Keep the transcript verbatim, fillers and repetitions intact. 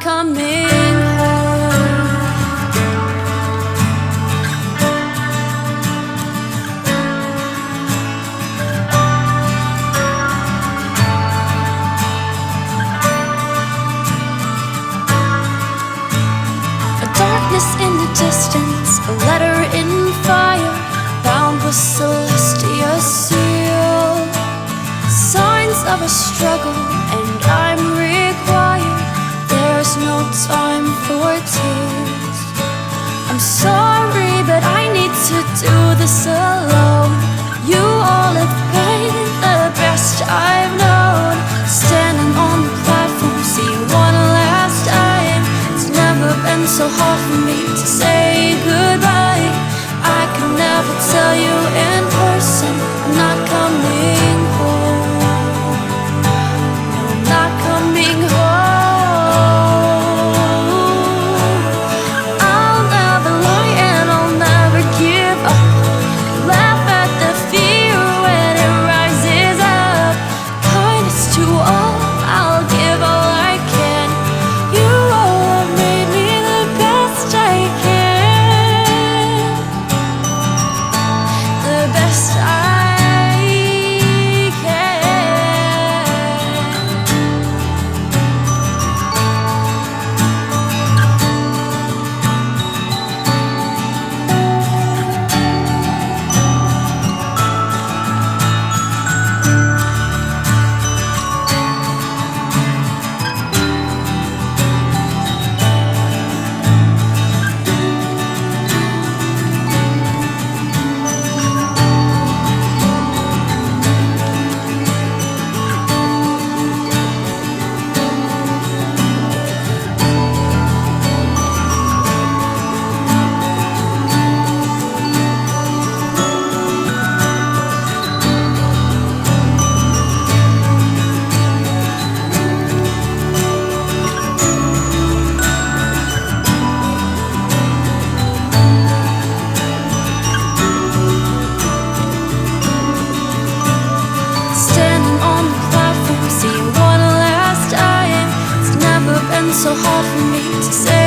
coming home. A darkness in the distance, a letter in fire, bound with celestial seal, signs of a struggle, and I'm required. There's no time for tears. I'm sorry, but I need to do this alone. You all have been the best I've known. Standing on the platform, see you one last time. It's never been so hard for me to say goodbye. I can never tell you in person I'm not coming home. No, I'm not coming home. I'll never lie and I'll never give up. Laugh at the fear when it rises up. Kindness to all, I'll give all I can. You all have made me the best I can. The best I so hard for me to say